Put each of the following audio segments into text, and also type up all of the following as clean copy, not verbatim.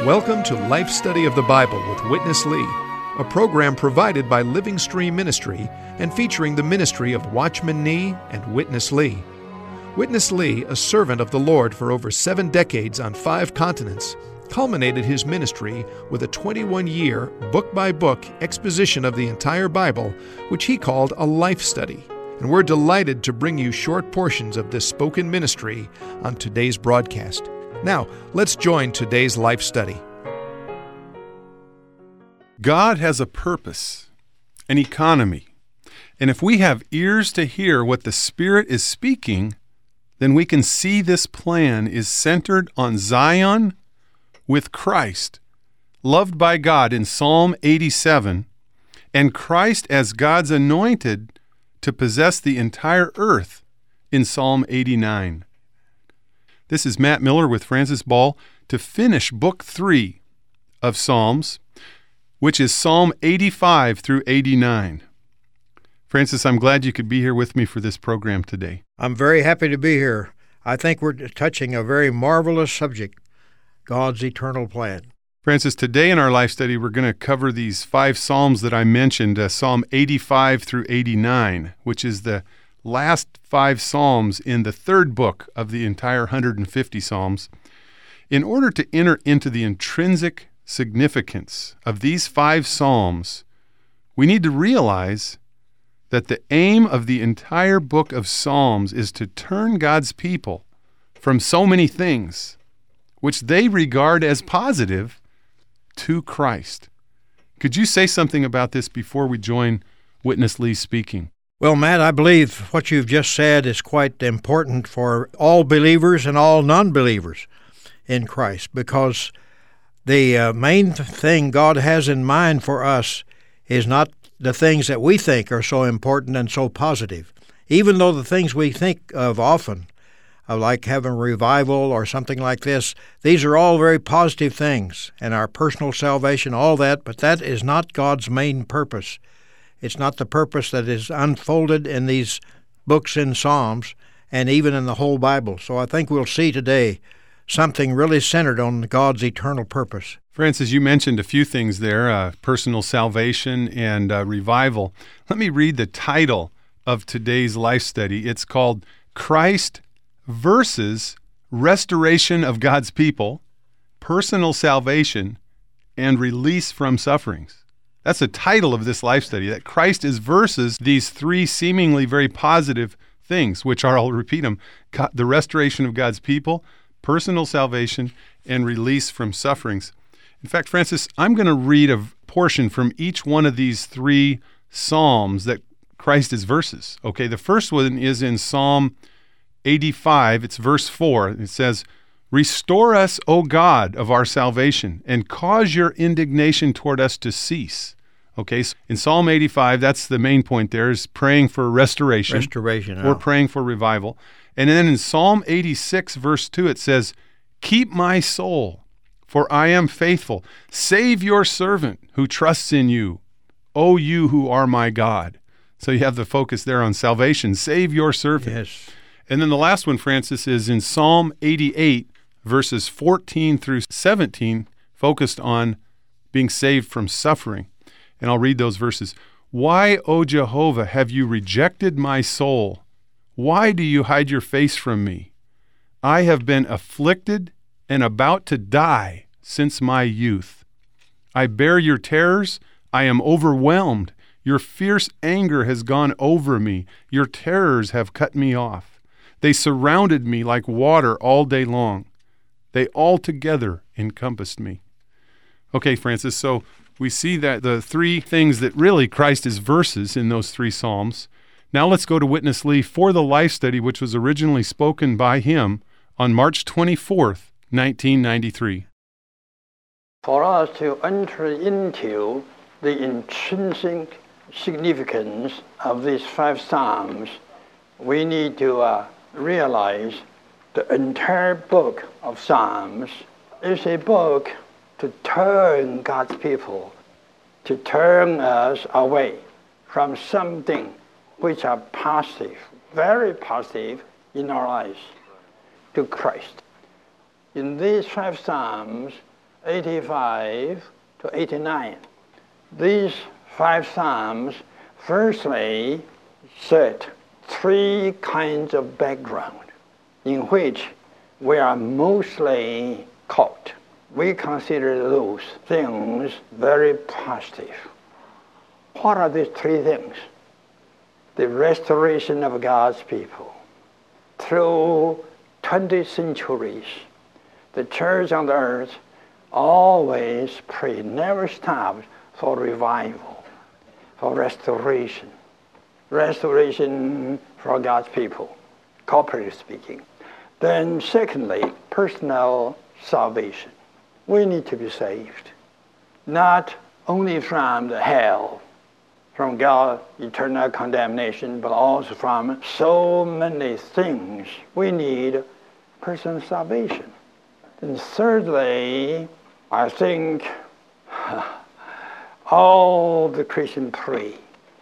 Welcome to Life Study of the Bible with Witness Lee, a program provided by Living Stream Ministry and featuring the ministry of Watchman Nee and Witness Lee. Witness Lee, a servant of the Lord for over 7 decades on 5 continents, culminated his ministry with a 21-year, book-by-book exposition of the entire Bible, which he called a life study. And we're delighted to bring you short portions of this spoken ministry on today's broadcast. Now, let's join today's life study. God has a purpose, an economy, and if we have ears to hear what the Spirit is speaking, then we can see this plan is centered on Zion with Christ, loved by God in Psalm 87, and Christ as God's anointed to possess the entire earth in Psalm 89. This is Matt Miller with Francis Ball to finish Book 3 of Psalms, which is Psalm 85 through 89. Francis, I'm glad you could be here with me for this program today. I'm very happy to be here. I think we're touching a very marvelous subject, God's eternal plan. Francis, today in our life study, we're going to cover these 5 Psalms that I mentioned, Psalm 85 through 89, which is the last 5 Psalms in the 3rd book of the entire 150 Psalms. In order to enter into the intrinsic significance of these 5 Psalms, we need to realize that the aim of the entire book of Psalms is to turn God's people from so many things, which they regard as positive, to Christ. Could you say something about this before we join Witness Lee speaking? Well, Matt, I believe what you've just said is quite important for all believers and all non-believers in Christ, because the main thing God has in mind for us is not the things that we think are so important and so positive. Even though the things we think of often, like having revival or something like this, these are all very positive things, and our personal salvation, all that, but that is not God's main purpose. It's not the purpose that is unfolded in these books in Psalms and even in the whole Bible. So I think we'll see today something really centered on God's eternal purpose. Francis, you mentioned a few things there, personal salvation and revival. Let me read the title of today's life study. It's called Christ versus Restoration of God's People, Personal Salvation, and Release from Sufferings. That's the title of this life study, that Christ is versus these 3 seemingly very positive things, which are, I'll repeat them, the restoration of God's people, personal salvation, and release from sufferings. In fact, Francis, I'm going to read a portion from each one of these 3 Psalms that Christ is versus. Okay, the first one is in Psalm 85, it's verse 4. It says, "Restore us, O God of our salvation, and cause your indignation toward us to cease." Okay, so in Psalm 85, that's the main point there, is praying for restoration. We're praying for revival. And then in Psalm 86, verse 2, it says, "Keep my soul, for I am faithful. Save your servant who trusts in you, O you who are my God." So you have the focus there on salvation. Save your servant. Yes. And then the last one, Francis, is in Psalm 88, verses 14 through 17, focused on being saved from suffering. And I'll read those verses. "Why, O Jehovah, have you rejected my soul? Why do you hide your face from me? I have been afflicted and about to die since my youth. I bear your terrors. I am overwhelmed. Your fierce anger has gone over me. Your terrors have cut me off. They surrounded me like water all day long. They altogether encompassed me." Okay, Francis, so we see that the 3 things that really Christ is versus in those 3 Psalms. Now let's go to Witness Lee for the life study, which was originally spoken by him on March 24th, 1993. For us to enter into the intrinsic significance of these 5 Psalms, we need to realize the entire book of Psalms is a book to turn God's people, to turn us away from something which are positive, very positive in our lives, to Christ. In these 5 Psalms, 85 to 89. These 5 Psalms firstly set 3 kinds of background in which we are mostly caught. We consider those things very positive. What are these 3 things? The restoration of God's people. Through 20 centuries, the church on the earth always prayed, never stopped for revival, for restoration. Restoration for God's people, corporately speaking. Then secondly, personal salvation. We need to be saved, not only from the hell, from God's eternal condemnation, but also from so many things. We need personal salvation. And thirdly, I think all the Christians pray,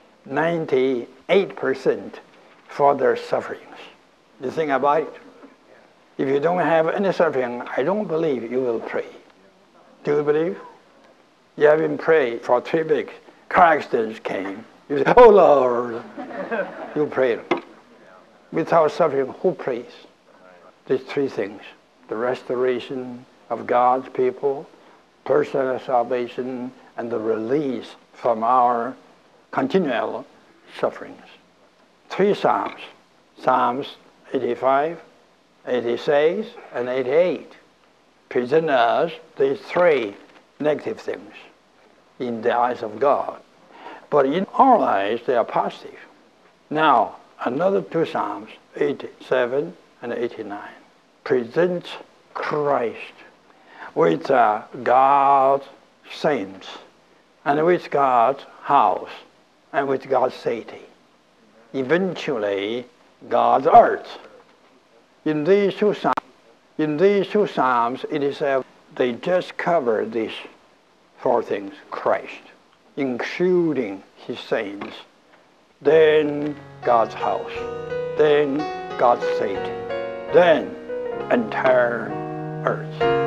98% for their sufferings. You think about it. If you don't have any suffering, I don't believe you will pray. Do you believe? You have been praying for 3 big car accidents came. You say, oh Lord, you prayed. Without suffering, who prays? These 3 things: the restoration of God's people, personal salvation, and the release from our continual sufferings. 3 Psalms, Psalms 85, 86, and 88, present us these 3 negative things in the eyes of God. But in our eyes, they are positive. Now, another 2 Psalms, 87 and 89, present Christ with God's saints, and with God's house, and with God's city. Eventually, God's earth. In these 2 Psalms, it is they just cover these 4 things: Christ, including His saints, then God's house, then God's city, then entire earth.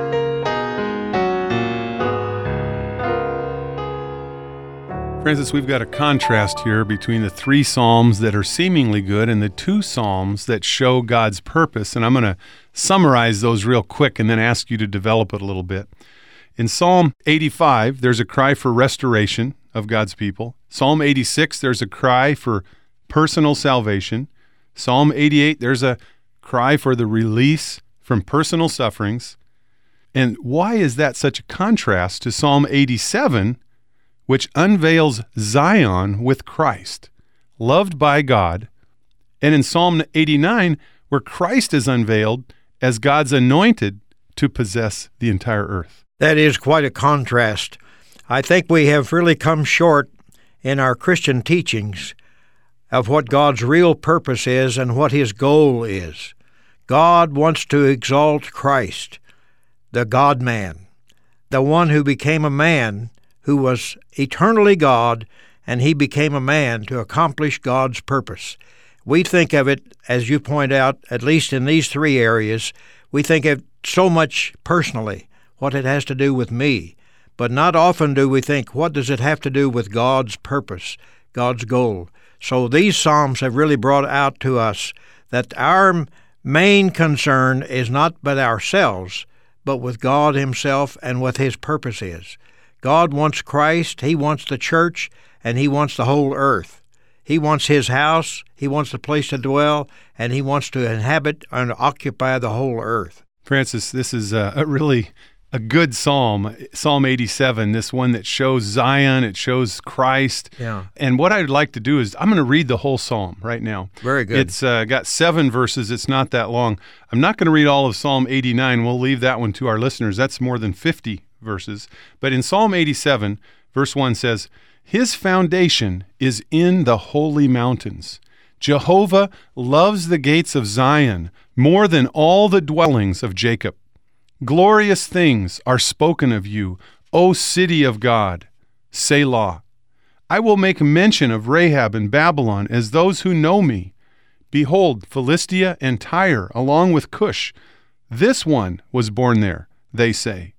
Francis, we've got a contrast here between the 3 Psalms that are seemingly good and the 2 Psalms that show God's purpose. And I'm going to summarize those real quick and then ask you to develop it a little bit. In Psalm 85, there's a cry for restoration of God's people. Psalm 86, there's a cry for personal salvation. Psalm 88, there's a cry for the release from personal sufferings. And why is that such a contrast to Psalm 87, which unveils Zion with Christ, loved by God, and in Psalm 89, where Christ is unveiled as God's anointed to possess the entire earth? That is quite a contrast. I think we have really come short in our Christian teachings of what God's real purpose is and what His goal is. God wants to exalt Christ, the God-man, the one who became a man, who was eternally God, and He became a man to accomplish God's purpose. We think of it, as you point out, at least in these 3 areas, we think of it so much personally, what it has to do with me. But not often do we think, what does it have to do with God's purpose, God's goal? So these Psalms have really brought out to us that our main concern is not but ourselves, but with God Himself and what His purpose is. God wants Christ, He wants the church, and He wants the whole earth. He wants His house, He wants the place to dwell, and He wants to inhabit and occupy the whole earth. Francis, this is a really good psalm, Psalm 87, this one that shows Zion, it shows Christ. Yeah. And what I'd like to do is, I'm going to read the whole psalm right now. Very good. It's got 7 verses. It's not that long. I'm not going to read all of Psalm 89. We'll leave that one to our listeners. That's more than 50 verses. But in Psalm 87, verse 1 says, "His foundation is in the holy mountains. Jehovah loves the gates of Zion more than all the dwellings of Jacob. Glorious things are spoken of you, O city of God. Selah. I will make mention of Rahab and Babylon as those who know me. Behold, Philistia and Tyre, along with Cush. This one was born there, they say.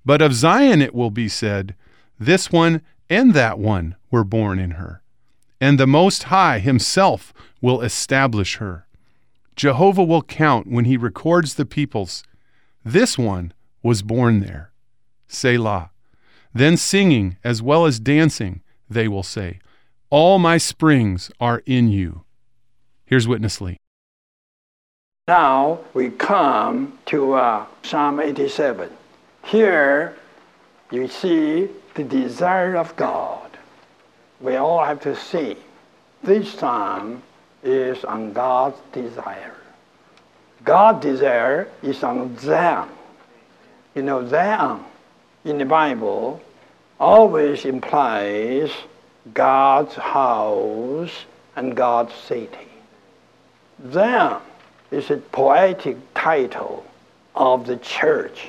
But of Zion it will be said, this one and that one were born in her. And the Most High himself will establish her. Jehovah will count when he records the peoples. This one was born there. Selah. Then singing as well as dancing, they will say, all my springs are in you. Here's Witness Lee. Now we come to Psalm 87. Here you see the desire of God. We all have to see this psalm is on God's desire. God's desire is on Zion. You know, Zion in the Bible always implies God's house and God's city. Zion is a poetic title of the church.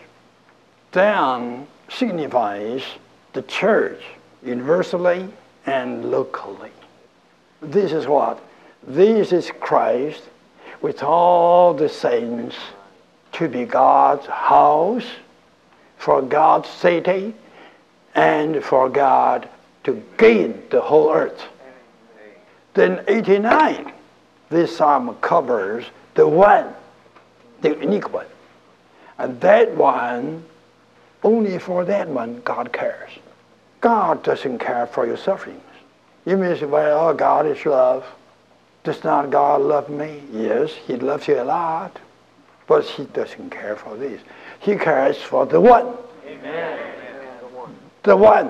Zion signifies the church universally and locally. This is what? This is Christ with all the saints to be God's house, for God's city, and for God to gain the whole earth. Then 89, this psalm covers the one, the unique one. And that one, only for that one, God cares. God doesn't care for your sufferings. You may say, well, God is love. Does not God love me? Yes, he loves you a lot. But he doesn't care for this. He cares for the one. Amen. The one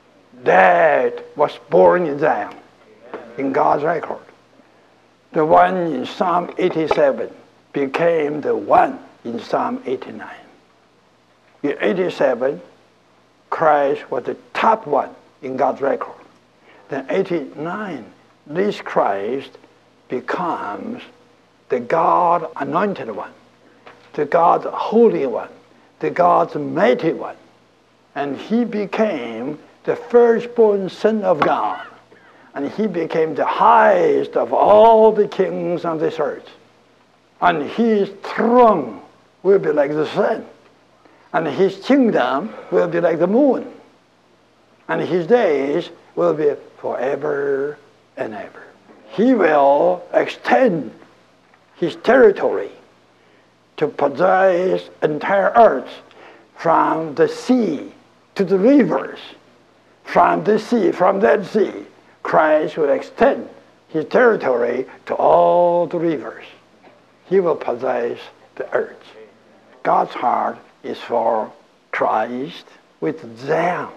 that was born in Zion, in God's record. The one in Psalm 87 became the one in Psalm 89. In 87, Christ was the top one in God's record. Then 89, this Christ becomes the God anointed one, the God holy one, the God's mighty one. And he became the firstborn son of God. And he became the highest of all the kings on this earth. And his throne will be like the sun. And his kingdom will be like the moon. And his days will be forever and ever. He will extend his territory to possess entire earth, from the sea to the rivers. From the sea, from that sea, Christ will extend his territory to all the rivers. He will possess the earth. God's heart is for Christ with Zion.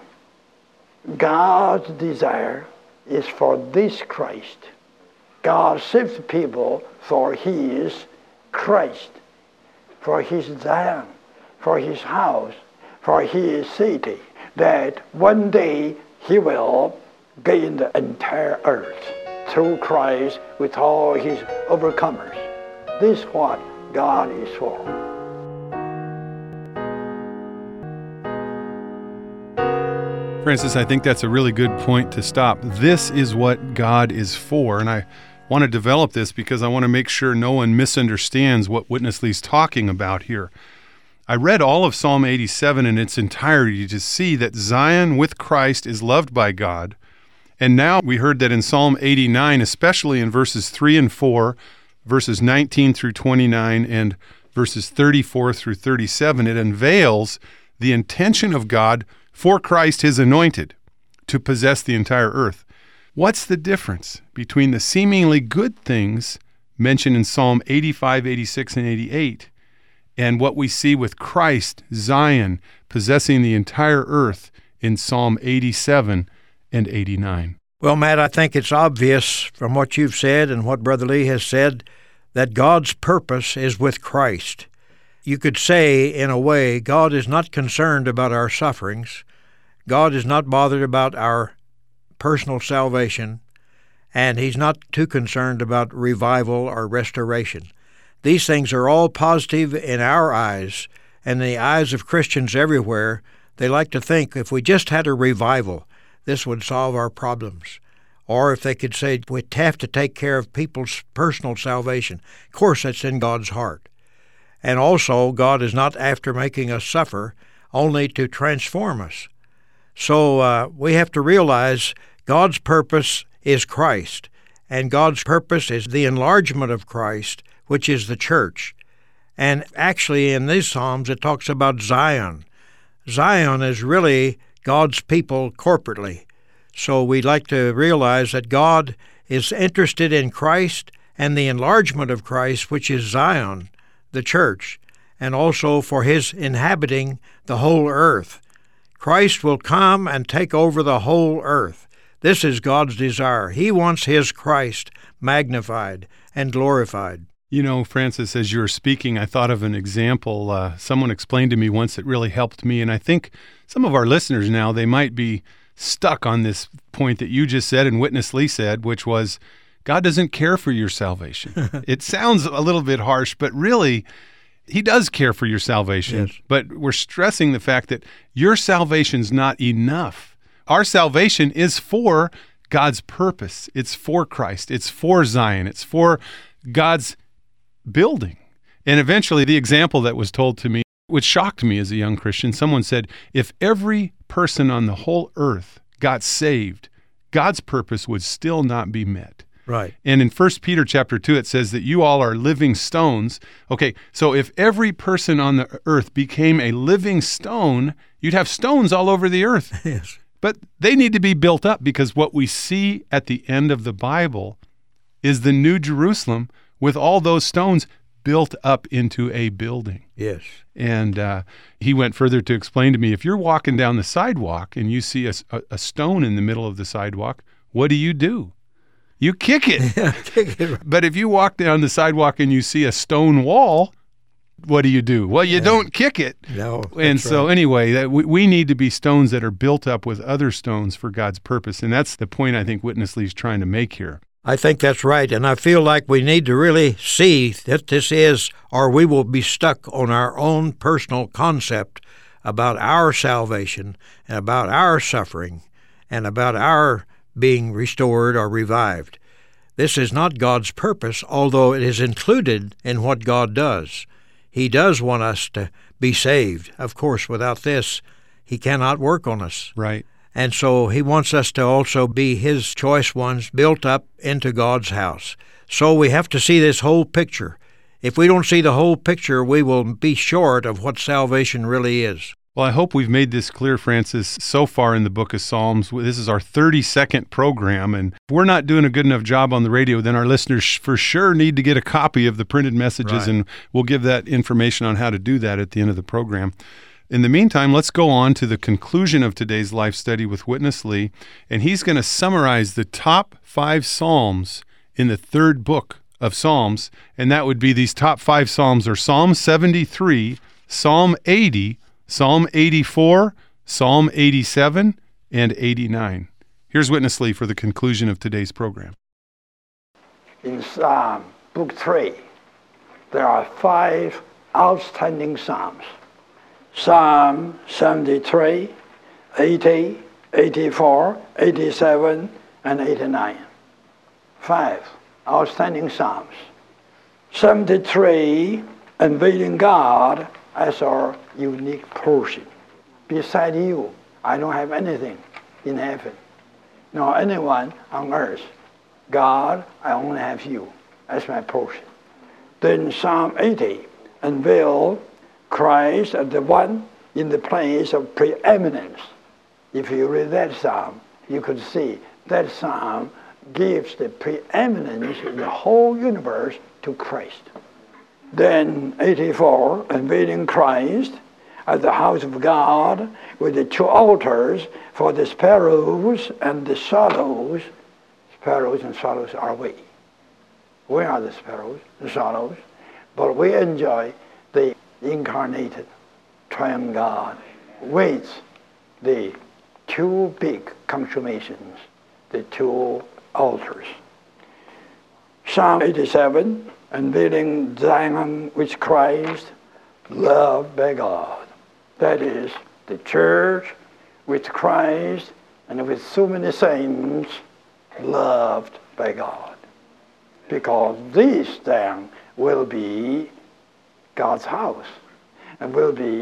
God's desire is for this Christ. God saves people for his Christ, for his Zion, for his house, for his city, that one day he will gain the entire earth through Christ with all his overcomers. This is what God is for. Francis, I think that's a really good point to stop. This is what God is for, and I want to develop this because I want to make sure no one misunderstands what Witness Lee's talking about here. I read all of Psalm 87 in its entirety to see that Zion with Christ is loved by God, and now we heard that in Psalm 89, especially in verses 3 and 4, verses 19 through 29, and verses 34 through 37, it unveils the intention of God for Christ, his anointed, to possess the entire earth. What's the difference between the seemingly good things mentioned in Psalm 85, 86, and 88 and what we see with Christ, Zion, possessing the entire earth in Psalm 87 and 89? Well, Matt, I think it's obvious from what you've said and what Brother Lee has said that God's purpose is with Christ. You could say, in a way, God is not concerned about our sufferings. God is not bothered about our personal salvation, and he's not too concerned about revival or restoration. These things are all positive in our eyes, and in the eyes of Christians everywhere. They like to think if we just had a revival, this would solve our problems. Or if they could say we'd have to take care of people's personal salvation. Of course, that's in God's heart. And also, God is not after making us suffer. only to transform us. So we have to realize God's purpose is Christ, and God's purpose is the enlargement of Christ, which is the church. And actually in these Psalms it talks about Zion. Zion is really God's people corporately. So we'd like to realize that God is interested in Christ and the enlargement of Christ, which is Zion, the church, and also for his inhabiting the whole earth. Christ will come and take over the whole earth. This is God's desire. He wants his Christ magnified and glorified. You know, Francis, as you were speaking, I thought of an example. Someone explained to me once that really helped me, and I think some of our listeners now, they might be stuck on this point that you just said and Witness Lee said, which was, God doesn't care for your salvation. It sounds a little bit harsh, but really, he does care for your salvation. Yes. But we're stressing the fact that your salvation's not enough. Our salvation is for God's purpose. It's for Christ. It's for Zion. It's for God's building. And eventually, the example that was told to me, which shocked me as a young Christian, someone said, if every person on the whole earth got saved, God's purpose would still not be met. Right. And in 1 Peter chapter 2, it says that you all are living stones. Okay, so if every person on the earth became a living stone, you'd have stones all over the earth. Yes. But they need to be built up, because what we see at the end of the Bible is the New Jerusalem with all those stones built up into a building. Yes. And he went further to explain to me, if you're walking down the sidewalk and you see a stone in the middle of the sidewalk, what do? You kick it. Yeah, kick it. But if you walk down the sidewalk and you see a stone wall, what do? Well, you don't kick it. No. And so anyway, we need to be stones that are built up with other stones for God's purpose. And that's the point I think Witness Lee's trying to make here. I think that's right, and I feel like we need to really see that this is, or we will be stuck on our own personal concept about our salvation and about our suffering and about our being restored or revived. This is not God's purpose, although it is included in what God does. He does want us to be saved. Of course, without this, he cannot work on us. Right. And so he wants us to also be his choice ones, built up into God's house. So we have to see this whole picture. If we don't see the whole picture, we will be short of what salvation really is. Well, I hope we've made this clear, Francis, so far in the book of Psalms. This is our 32nd program, and if we're not doing a good enough job on the radio, then our listeners for sure need to get a copy of the printed messages, Right. And we'll give that information on how to do that at the end of the program. In the meantime, let's go on to the conclusion of today's life study with Witness Lee, and he's going to summarize the top 5 Psalms in the 3rd book of Psalms, and that would be these top 5 Psalms are Psalm 73, Psalm 80, Psalm 84, Psalm 87, and 89. Here's Witness Lee for the conclusion of today's program. In Psalm Book 3, there are 5 outstanding Psalms. Psalm 73, 80, 84, 87, and 89. 5 outstanding Psalms. 73, unveiling God as our unique portion. Beside you, I don't have anything in heaven, nor anyone on earth. God, I only have you as my portion. Then Psalm 80, unveil Christ as the one in the place of preeminence. If you read that psalm, you could see that psalm gives the preeminence in the whole universe to Christ. Then 84, unveiling Christ as the house of God with the 2 altars for the sparrows and the swallows. Sparrows and swallows are we. We are the sparrows, the swallows, but we enjoy the incarnated triune God with the 2 big consummations, the 2 altars. Psalm 87, unveiling Zion with Christ, loved by God. That is, the church with Christ and with so many saints, loved by God. Because this then will be God's house and will be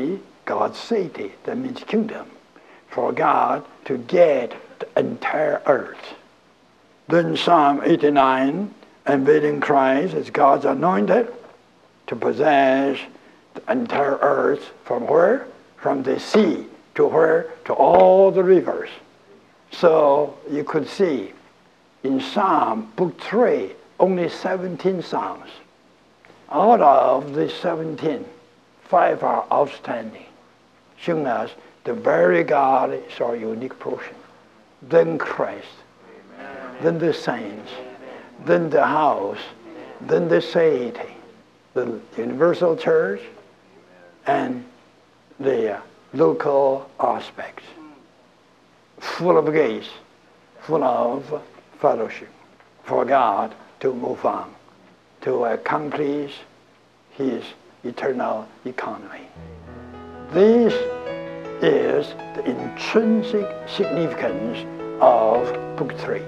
God's city, that means kingdom, for God to get the entire earth. Then Psalm 89, unveiling Christ as God's anointed to possess the entire earth from where? From the sea to where? To all the rivers. So you could see in Psalm book 3, only 17 Psalms. Out of the 17, 5 are outstanding, showing us the very God is our unique portion. Then Christ, then the saints, then the house, then the city, the universal church, and the local aspects, full of grace, full of fellowship, for God to move on, to accomplish His eternal economy. This is the intrinsic significance of Book 3.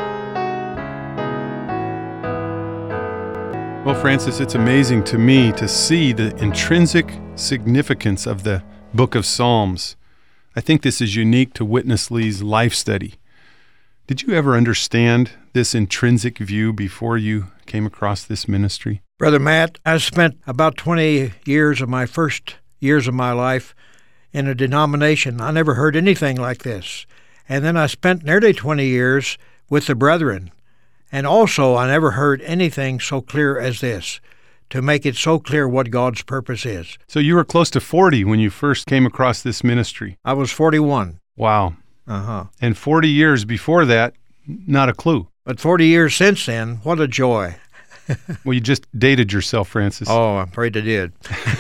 Well, Francis, it's amazing to me to see the intrinsic significance of the book of Psalms. I think this is unique to Witness Lee's life study. Did you ever understand this intrinsic view before you came across this ministry? Brother Matt, I spent about 20 years of my first years of my life in a denomination. I never heard anything like this. And then I spent nearly 20 years with the brethren. And also I never heard anything so clear as this, to make it so clear what God's purpose is. So you were close to 40 when you first came across this ministry. I was 41. Wow. Uh-huh. And 40 years before that, not a clue. But 40 years since then, what a joy. Well, you just dated yourself, Francis. Oh, I'm afraid I did.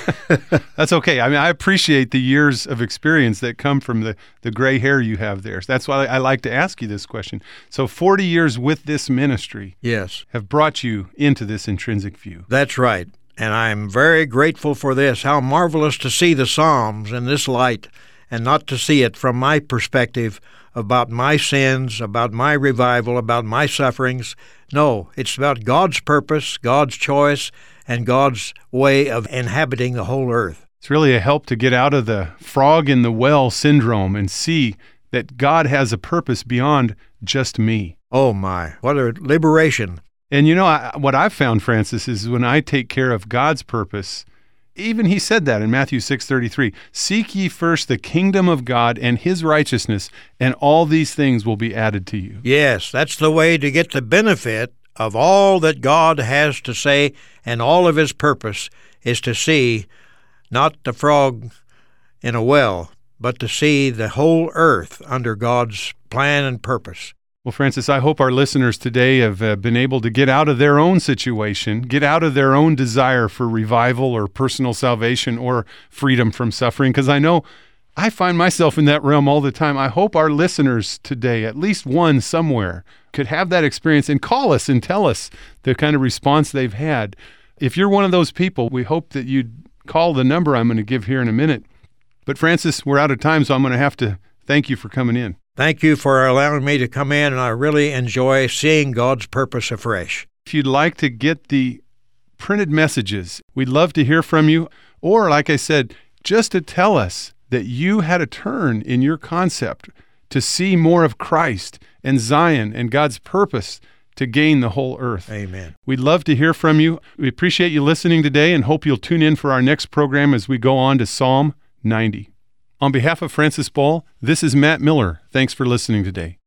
That's okay. I mean, I appreciate the years of experience that come from the gray hair you have there. That's why I like to ask you this question. So 40 years with this ministry Yes. have brought you into this intrinsic view. That's right. And I'm very grateful for this. How marvelous to see the Psalms in this light and not to see it from my perspective about my sins, about my revival, about my sufferings. No, it's about God's purpose, God's choice, and God's way of inhabiting the whole earth. It's really a help to get out of the frog in the well syndrome and see that God has a purpose beyond just me. Oh my, what a liberation. And you know, what I've found, Francis, is when I take care of God's purpose, even He said that in Matthew 6:33, "Seek ye first the kingdom of God and His righteousness, and all these things will be added to you." Yes, that's the way to get the benefit of all that God has to say, and all of His purpose is to see not the frog in a well, but to see the whole earth under God's plan and purpose. Well, Francis, I hope our listeners today have been able to get out of their own situation, get out of their own desire for revival or personal salvation or freedom from suffering, because I know I find myself in that realm all the time. I hope our listeners today, at least one somewhere, could have that experience and call us and tell us the kind of response they've had. If you're one of those people, we hope that you'd call the number I'm going to give here in a minute. But Francis, we're out of time, so I'm going to have to thank you for coming in. Thank you for allowing me to come in, and I really enjoy seeing God's purpose afresh. If you'd like to get the printed messages, we'd love to hear from you. Or, like I said, just to tell us that you had a turn in your concept to see more of Christ and Zion and God's purpose to gain the whole earth. Amen. We'd love to hear from you. We appreciate you listening today and hope you'll tune in for our next program as we go on to Psalm 90. On behalf of Francis Ball, this is Matt Miller. Thanks for listening today.